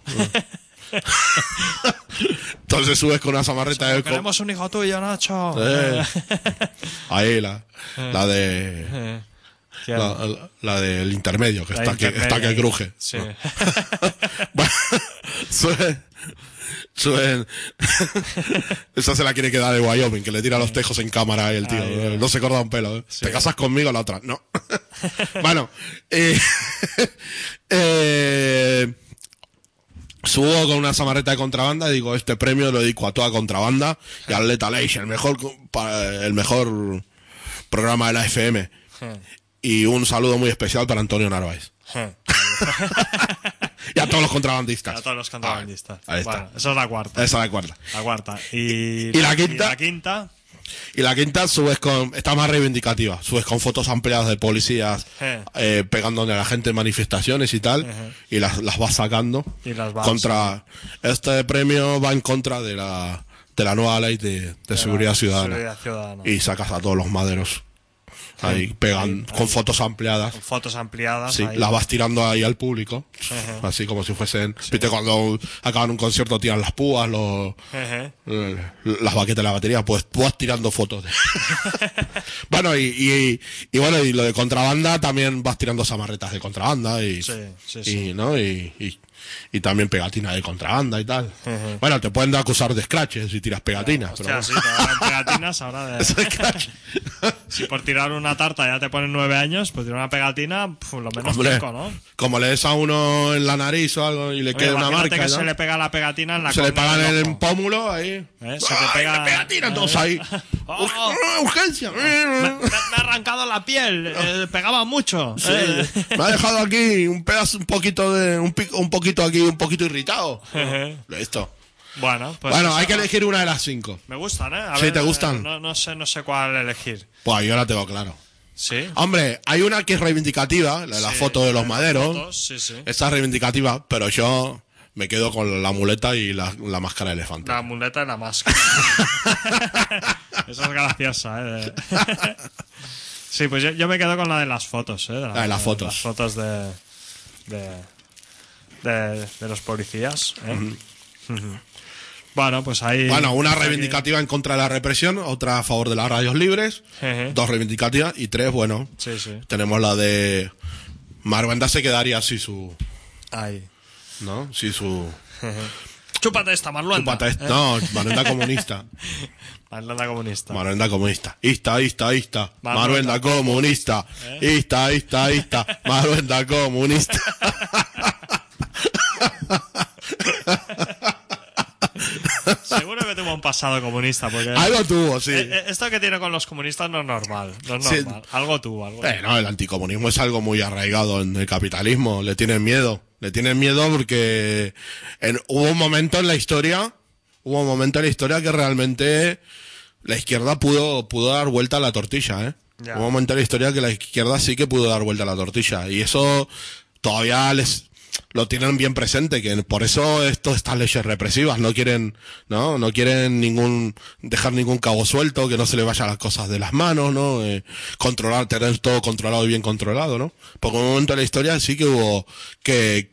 Entonces subes con una zamarreta de... Queremos un hijo tuyo, Nacho. Ahí la de... La del intermedio, que está que cruje. Sí. Bueno, Suben. Esa se la quiere quedar de Wyoming, que le tira los tejos en cámara ahí el tío. No se corta un pelo, ¿eh? Sí. ¿Te casas conmigo? La otra, no. Bueno, subo con una samarreta de contrabanda y digo, este premio lo dedico a toda contrabanda y al Lethal Age, el mejor programa de la FM. Y un saludo muy especial para Antonio Narváez. Y a todos los contrabandistas. A todos los contrabandistas. Ahí está. Bueno, esa es la cuarta. Esa es la cuarta. La cuarta. ¿Y la quinta? Y la quinta. Y la quinta subes con, está más reivindicativa, subes con fotos ampliadas de policías pegándole a la gente en manifestaciones y tal, y las vas sacando. Y las vas contra, este premio va en contra de la nueva ley de seguridad ciudadana. Y sacas a todos los maderos. Ahí pegan con fotos ampliadas. Con fotos ampliadas. Sí, ahí. las vas tirando ahí al público. Así como si fuesen. Sí. Viste, cuando acaban un concierto tiran las púas, las baquetas de la batería, pues tú vas tirando fotos. Bueno, y bueno, y lo de contrabanda también vas tirando samarretas de contrabanda y ¿no? Y también pegatina de contrabanda y tal. Bueno, te pueden acusar de scratches si tiras pegatinas. Hostia, sí, te dan pegatinas ahora de... Si por tirar una tarta ya te ponen 9 años, pues tirar una pegatina, lo menos 5, ¿no? Como le des a uno en la nariz o algo y le quede una marca. Que se le pega la pegatina en la se le pegan en el pómulo ahí. Se te pega... pegatina todos ahí. ¡Urgencia! Me ha arrancado la piel. Pegaba mucho. Sí, me ha dejado aquí un pedazo, un poquito aquí, un poquito irritado. Listo. Bueno, pues hay que elegir una de las 5. Me gustan, ¿eh? Sí, ¿te gustan? No sé cuál elegir. Pues yo la tengo claro. ¿Sí? Hombre, hay una que es reivindicativa, la foto de los maderos. Sí. Esa es reivindicativa, pero yo me quedo con la muleta y la máscara de elefante. La muleta y la máscara. Esa es graciosa, ¿eh? Sí, pues yo me quedo con la de las fotos, ¿eh? La de las fotos. Las fotos de los policías, ¿eh? Bueno, pues ahí... Bueno, una reivindicativa en contra de la represión, otra a favor de las radios libres, 2 reivindicativas y 3, bueno, tenemos la de... Marvenda se quedaría así su... Ahí. ¿No? Sí, su... Chúpate esta, Marluenda. Chúpate esta. No, Marvenda comunista. Marluenda comunista. Marvenda comunista. Ista. Marvenda comunista. Ista. Marvenda comunista. Seguro que tuvo un pasado comunista, porque... Algo tuvo, sí. Esto que tiene con los comunistas no es normal. No es normal. Sí. Algo tuvo. No, el anticomunismo es algo muy arraigado en el capitalismo. Le tienen miedo. Porque hubo un momento en la historia que realmente la izquierda pudo dar vuelta a la tortilla, ¿eh? Hubo un momento en la historia que la izquierda sí que pudo dar vuelta a la tortilla. Y eso todavía lo tienen bien presente, que por eso estas leyes represivas no quieren dejar ningún cabo suelto, que no se le vayan las cosas de las manos, ¿no? Tener todo controlado y bien controlado, ¿no? Porque en un momento de la historia sí que hubo que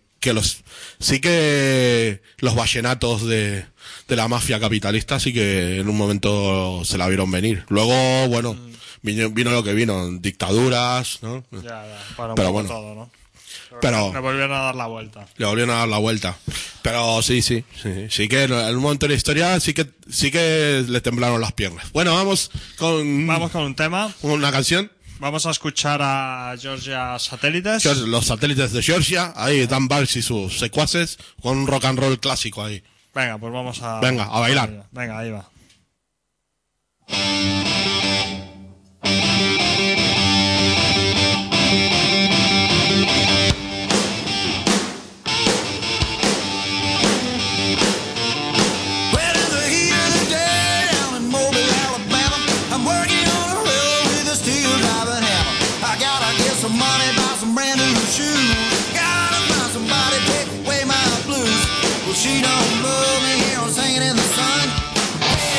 los vallenatos de la mafia capitalista sí que en un momento se la vieron venir. Luego, bueno, vino lo que vino, dictaduras, ¿no? Pero bueno. Todo, ¿no? Pero le volvieron a dar la vuelta. Pero sí que en un momento de la historia sí que le temblaron las piernas. Bueno, vamos con un tema, una canción. Vamos a escuchar a Georgia Satélites. Los satélites de Georgia, ahí Dan Barks y sus secuaces con un rock and roll clásico ahí. Venga, pues vamos a bailar. Venga, ahí va. She don't love me here, I'm singing in the sun.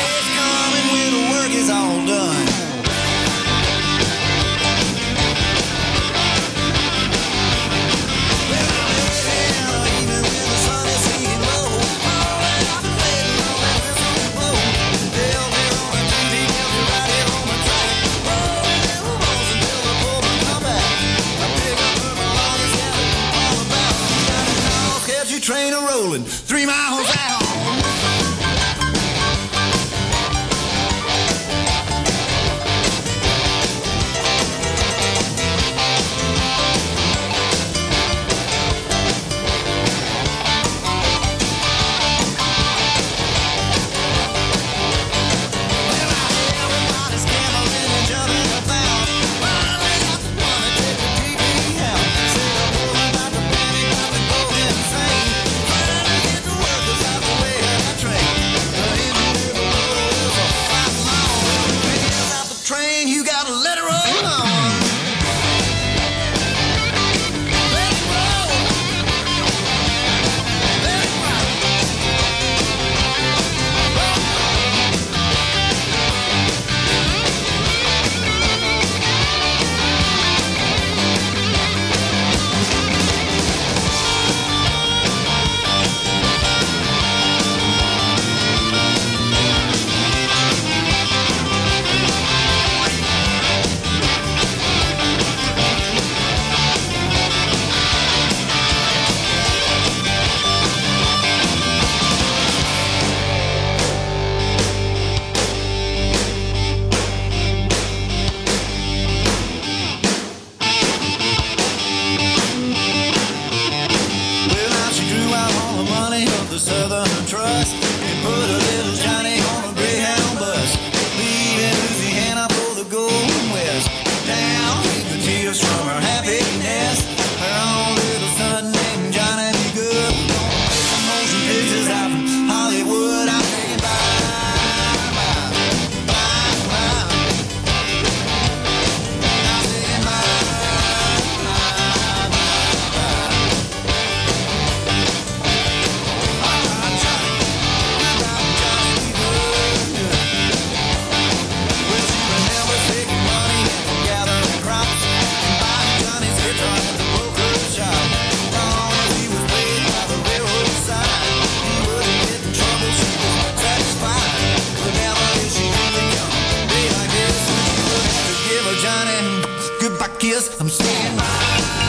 yes, I'm staying by.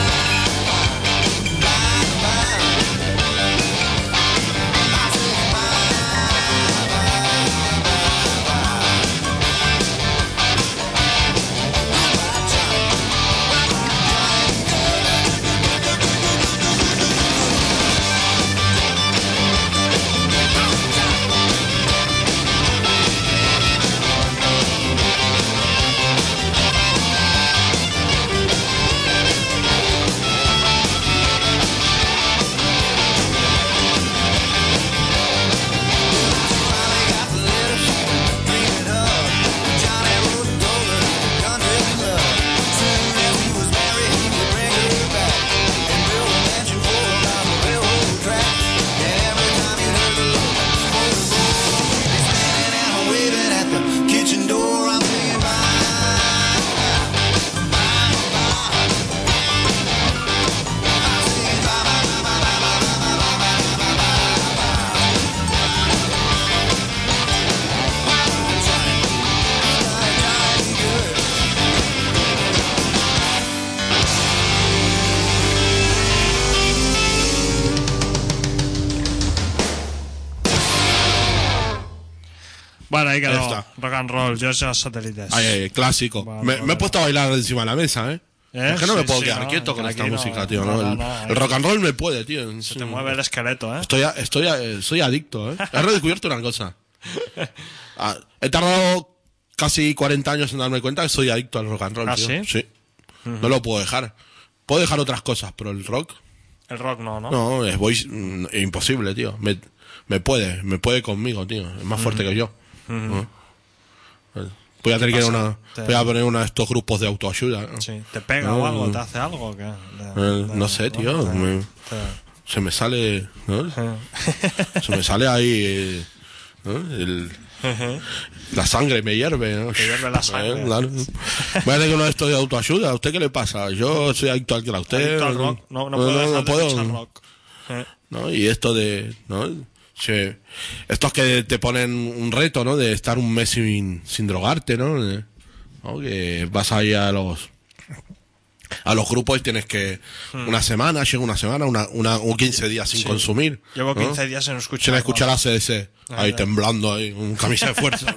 Bueno, ahí quedó. Ahí está. Rock and roll, Georgia Satélites. Ay, clásico. Vale, me he puesto a bailar encima de la mesa, ¿eh? Es que no me puedo quedar quieto con esta música, tío. ¿No? El rock and roll me puede, tío. Se te mueve el esqueleto, ¿eh? Soy adicto, ¿eh? He redescubierto una cosa. He tardado casi 40 años en darme cuenta que soy adicto al rock and roll, ¿Ah, tío. sí? Sí. No lo puedo dejar. Puedo dejar otras cosas, pero el rock... El rock no. No, es imposible, tío. Me puede conmigo, tío. Es más fuerte que yo. ¿No? Voy a tener que ir voy a poner uno de estos grupos de autoayuda, ¿no? Sí. ¿Te pega o algo? ¿Te hace algo? ¿Qué? No sé, tío. Se me sale, ¿no? Se me sale ahí, ¿no? La sangre me hierve, ¿no? Te hierve la sangre. Claro. Voy a tener que uno de estos de autoayuda. ¿A usted qué le pasa? Yo soy adicto al que usted. Adicto al rock. No puedo dejar de escuchar rock. ¿No? Y esto de, ¿no? Sí. Estos que te ponen un reto, ¿no? De estar un mes sin drogarte, ¿no? ¿No? Que vas ahí a los grupos y tienes que una semana, o 15 días sin consumir. Llevo 15 ¿no? días sin escuchar. Sin escuchar ACDC. Ahí temblando, ahí, un camisa de fuerza.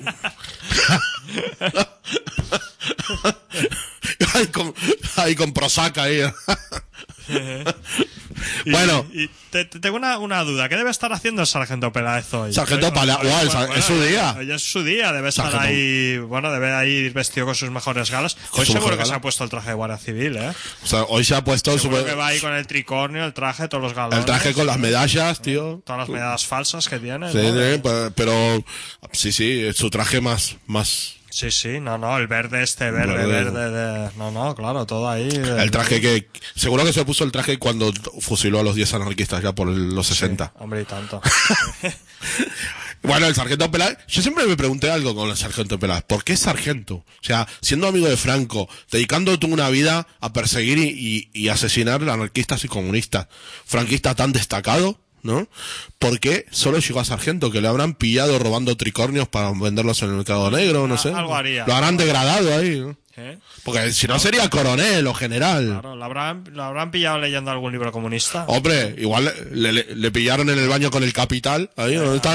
ahí con Prozac ahí. Bueno. Y tengo una duda. ¿Qué debe estar haciendo el Sargento Peláez hoy? Sargento Peláez, es su día. Hoy es su día. Debe estar ahí, debe ir vestido con sus mejores galas. Hoy seguro que se ha puesto el traje de Guardia Civil, ¿eh? O sea, hoy se ha puesto seguro que va ahí con el tricornio, el traje, todos los galones. El traje con las medallas, tío. Todas las medallas falsas que tiene. Sí, ¿no? Pero sí, es su traje más... Sí, el verde verde. Claro, todo ahí. El traje que... Seguro que se puso el traje cuando fusiló a los 10 anarquistas ya por los 60. Sí, hombre, y tanto. Bueno, el Sargento Peláez... Yo siempre me pregunté algo con el Sargento Peláez. ¿Por qué sargento? O sea, siendo amigo de Franco, dedicando tú una vida a perseguir y asesinar anarquistas y comunistas, franquista tan destacado, ¿no? ¿Por qué solo llegó a sargento? Que le habrán pillado robando tricornios para venderlos en el mercado negro, no sé. Algo haría. Lo habrán degradado ahí, ¿no? Porque si no sería coronel o general. Claro, ¿lo habrán pillado leyendo algún libro comunista? Hombre, igual le pillaron en el baño con el Capital, ahí donde está.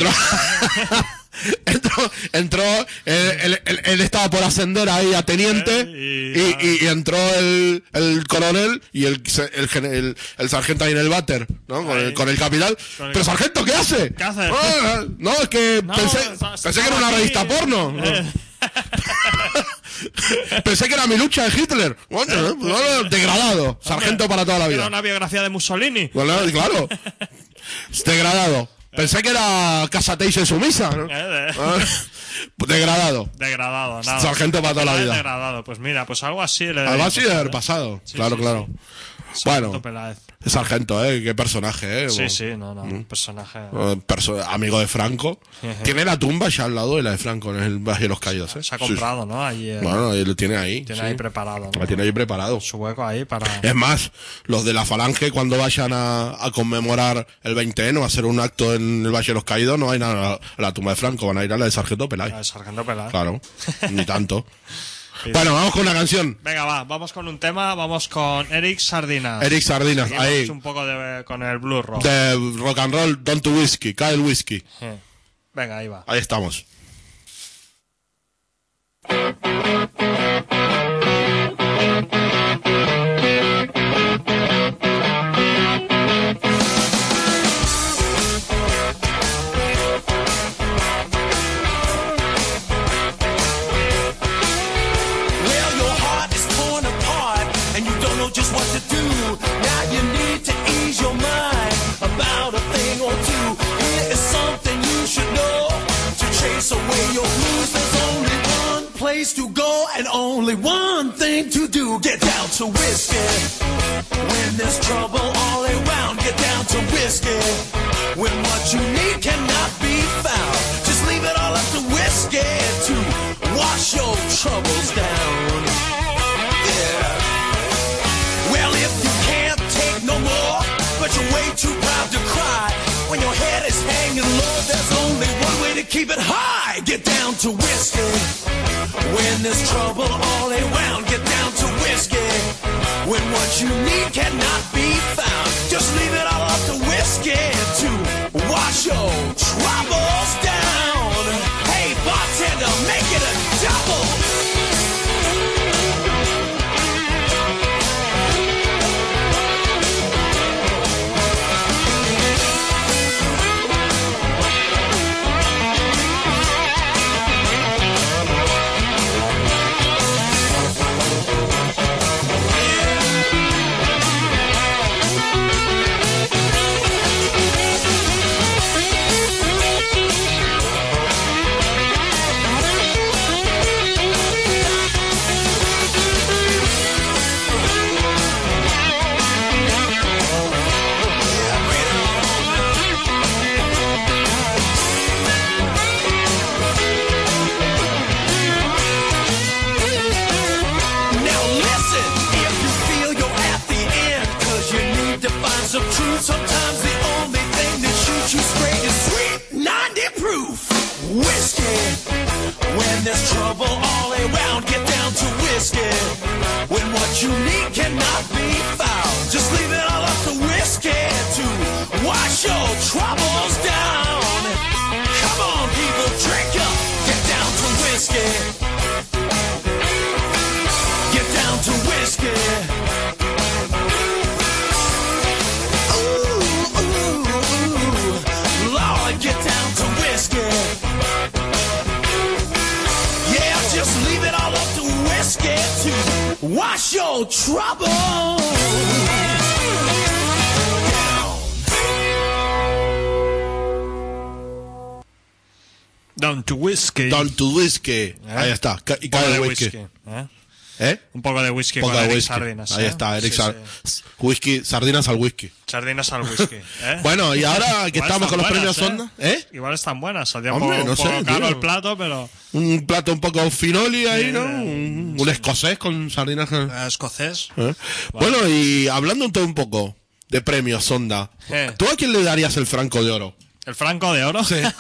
Entró, él estaba por ascender ahí a teniente y entró el coronel y el sargento ahí en el váter, ¿no? Con el Capital. Pero sargento, ¿qué hace? ¿Qué hace? No, es que pensé que era una revista porno. Pensé que era mi lucha de Hitler. Bueno, degradado. Sargento para toda la vida. Era una biografía de Mussolini. Bueno, claro. Degradado. Pensé que era Casateixe sumisa, ¿no? Degradado. Nada. Sargento para toda la vida. Degradado. Pues mira, pues algo así. Algo así de haber pasado. Sí, claro. Bueno, Peláez. Sargento, qué personaje, Sí, personaje. Amigo de Franco. Tiene la tumba ya al lado de la de Franco en el Valle de los Caídos, Se ha comprado, ¿no? Allí, bueno, lo tiene ahí. Ahí preparado, ¿no? La tiene ahí preparado. Su hueco ahí para... Es más, los de la Falange cuando vayan a conmemorar el 20º, a hacer un acto en el Valle de los Caídos, no van a ir a la tumba de Franco, van a ir a la de Sargento Peláez. La de Sargento Peláez. Claro, ni tanto. Bueno, vamos con una canción. Venga, vamos con un tema, vamos con Eric Sardinas. Eric Sardinas, Seguimos ahí. un poco con el blues rock. De rock and roll, Don't to Whiskey, cae el whisky. Venga, ahí va. Ahí estamos. Just what to do. Now you need to ease your mind about a thing or two. Here is something you should know. To chase away your blues, there's only one place to go and only one thing to do. Get down to whiskey. When there's trouble all around, get down to whiskey. When what you need cannot be found, just leave it all up to whiskey to wash your troubles down. Yeah. Well, if you can't take no more, but you're way too proud to cry, when your head is hanging low, there's only one way to keep it high. Get down to whiskey. When there's trouble all around, get down to whiskey. When what you need cannot be found, just leave it all up to whiskey to wash your troubles down. Hey, bartender, make it a double. Sometimes the only thing that shoots you straight is sweet 90 proof whiskey. When there's trouble all around, get down to whiskey. When what you need cannot be found, just leave it all up to whiskey to wash your troubles down. Come on, people, drink up. Get down to whiskey. Get down to whiskey. Get down to whiskey. Yeah, just leave it all up to whiskey to wash your trouble Down to whiskey. Down to whiskey. Ahí está. Y cae el whisky. Un poco de whisky con Eric whisky. Sardinas. Ahí está, Eric Whisky, sardinas al whisky. Sardinas al whisky. Bueno, y ahora que estamos con los premios Sonda, Igual están buenas. Saldría Hombre, un poco caro el plato, pero... Un plato un poco finoli ahí, ¿no? Un escocés con sardinas. Escocés. Bueno, y hablando un poco de premios Sonda, ¿tú a quién le darías el Franco de Oro? ¿El Franco de Oro? Sí.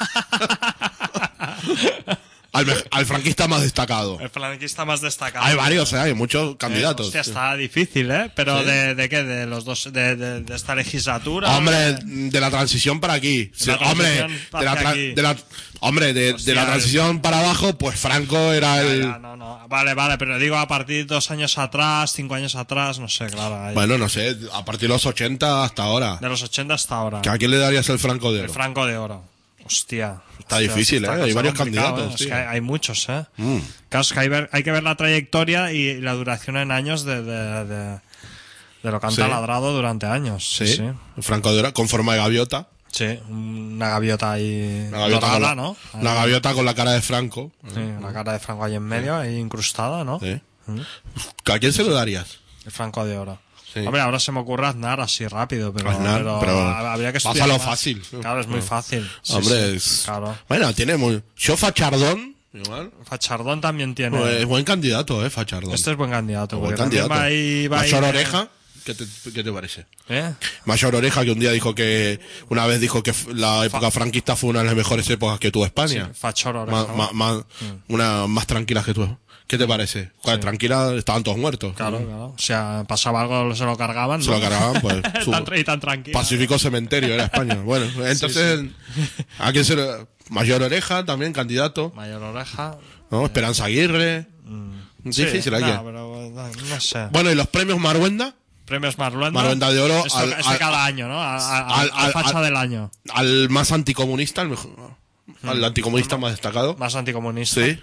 Al franquista más destacado. El franquista más destacado. Hay varios, hay muchos candidatos. Hostia, está difícil, ¿eh? Pero ¿sí? ¿de qué? ¿De los dos? ¿De esta legislatura? Hombre, de la transición para aquí. De la transición para abajo, pues Franco era el... No. Vale, pero digo a partir de 2 años atrás, 5 años atrás, no sé, claro. Ahí. Bueno, no sé, a partir de los 80 hasta ahora. De los 80 hasta ahora. ¿A quién le darías el Franco de Oro? El Franco de Oro. Hostia. Está difícil, hay varios candidatos. Es que hay muchos, Claro, es que hay que ver la trayectoria y la duración en años de lo que han taladrado durante años. Sí. El Franco de Oro con forma de gaviota. Sí, una gaviota ahí. Una gaviota dorada, ¿no? La gaviota con la cara de Franco. Sí, la cara de Franco ahí en medio, ahí incrustada, ¿no? Sí. ¿A quién se lo darías? El Franco de Oro. Sí. Hombre, ahora se me ocurre Aznar así rápido, pero habría que estudiar pásalo más. fácil. Claro, es muy fácil. Hombre, claro. Bueno, tiene muy... Yo Fachardón, igual. Fachardón también tiene... Pues es buen candidato, Fachardón. Este es buen candidato. Buen candidato. Va Mayor Oreja, ¿Qué te parece? ¿Eh? Mayor Oreja, que una vez dijo que la época franquista fue una de las mejores épocas que tuvo España. Sí, Fachor Oreja. Una más tranquilas que tuvo. ¿Qué te parece? Joder, tranquila, estaban todos muertos. Claro. O sea, pasaba algo, se lo cargaban, ¿no? Se lo cargaban, pues. Y tan tranquilo. Pacífico Cementerio era España. Bueno, entonces, ¿a quién se lo...? Mayor Oreja también, candidato. Mayor Oreja. ¿No? Esperanza Aguirre. Difícil aquí. Pero no sé. Bueno, y los premios Marhuenda. Premios Marhuenda. Marhuenda de oro. Esto cada año, ¿no? Al facha del año. Al más anticomunista, al anticomunista más destacado. Más anticomunista. Sí.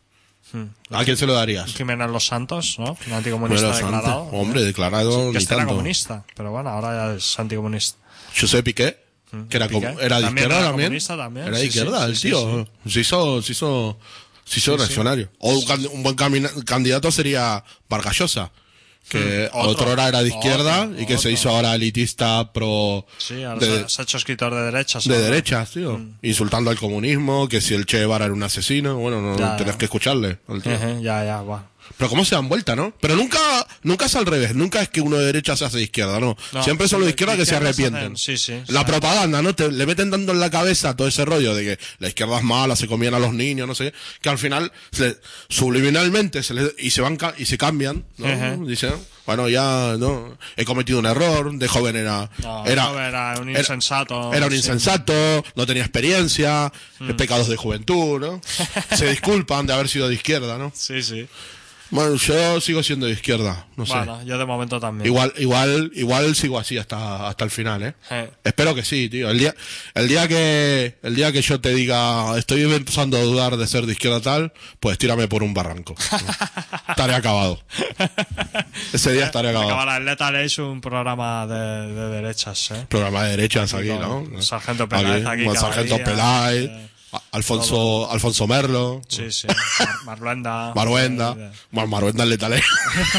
¿A quién se lo darías? Jiménez Los Santos, ¿no? Un anticomunista declarado. Hombre, declarado. Que ni era tanto. comunista, pero bueno, ahora ya es anticomunista. José Piqué, que era de izquierda también. Era de izquierda, el tío. Se hizo reaccionario. O un buen candidato sería Vargas Llosa, que otrora era de izquierda y que se hizo ahora elitista pro... Sí, ahora se ha hecho escritor de derechas. De derechas, tío. Insultando al comunismo, que si el Che Guevara era un asesino, bueno, no tenés que escucharle al tío. Ya, va. Pero cómo se dan vuelta, ¿no? Pero nunca es al revés, nunca es que uno de derecha se hace de izquierda, no. Siempre son los de izquierda que se arrepienten. La propaganda, ¿no? Le meten dando en la cabeza todo ese rollo de que la izquierda es mala, se comían a los niños, no sé, que al final subliminalmente y se cambian, ¿no? Dicen, bueno, ya, no, he cometido un error, de joven era un insensato. Era un insensato, no tenía experiencia, pecados de juventud, ¿no? Se disculpan de haber sido de izquierda, ¿no? Sí. Bueno, yo sigo siendo de izquierda, no sé. Bueno, yo de momento también. Igual sigo así hasta el final, ¿eh? Espero que sí, tío. El día que yo te diga, estoy empezando a dudar de ser de izquierda tal, pues tírame por un barranco. Estaré acabado. Ese día estaré acabado. Acabará el Lethal Age, un programa de derechas, ¿eh? Programa de derechas aquí, ¿no? Sargento Peláez aquí. Sargento Peláez. Alfonso Merlo. Sí. Marhuenda. Marhuenda el Lethal Age.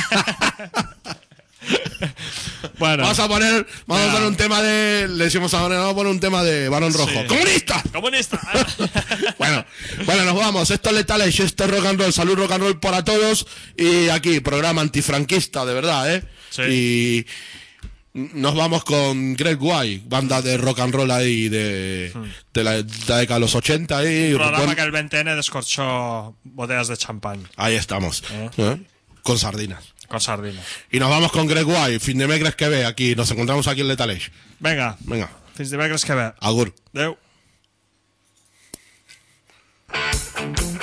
Bueno. Vamos a poner un tema de... Le decimos ahora, vamos a poner un tema de Barón Rojo. Sí. ¡Comunista! bueno, nos vamos. Esto es Lethal Age, esto es rock and roll. Salud, rock and roll para todos. Y aquí, programa antifranquista, de verdad, ¿eh? Sí. Y nos vamos con Greg White, banda de rock and roll ahí de la década de los 80. Ahí, un programa que el 20N descorchó botellas de champán. Ahí estamos. Con sardinas. Y nos vamos con Greg White, fin de dimecres que ve, aquí, nos encontramos aquí en Lethal Age. Venga. Fins dimecres que ve. Agur. Adeu.